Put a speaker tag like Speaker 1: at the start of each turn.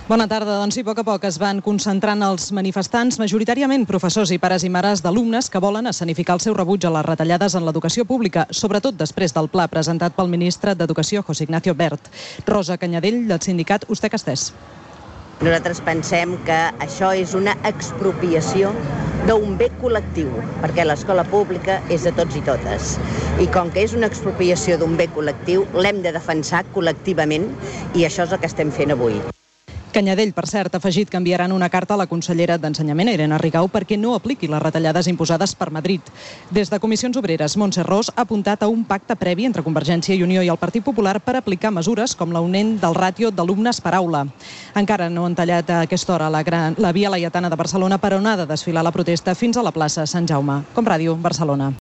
Speaker 1: Bona tarda. Doncs sí, a poc es van concentrant els manifestants, majoritàriament professors i pares i mares d'alumnes que volen escenificar el seu rebuig a les retallades en l'educació pública, sobretot després del pla presentat pel ministre d'Educació, José Ignacio Wert. Rosa Canyadell, del sindicat Ustec Estès.
Speaker 2: Nosaltres pensem que això és una expropiació d'un bé col·lectiu, perquè l'escola pública és de tots i totes. I com que és una expropiació d'un bé col·lectiu, l'hem de defensar col·lectivament i això és el que estem fent avui.
Speaker 1: Canyadell, per cert, ha afegit que enviaran una carta a la consellera d'Ensenyament, Irene Rigau, perquè no apliqui les retallades imposades per Madrid. Des de Comissions Obreres, Montse Ros ha apuntat a un pacte previ entre Convergència i Unió i el Partit Popular per aplicar mesures com l'augment del ràtio d'alumnes per aula. Encara no han tallat a aquesta hora la Via Laietana de Barcelona, per on ha de desfilar la protesta fins a la plaça Sant Jaume. Com Ràdio, Barcelona.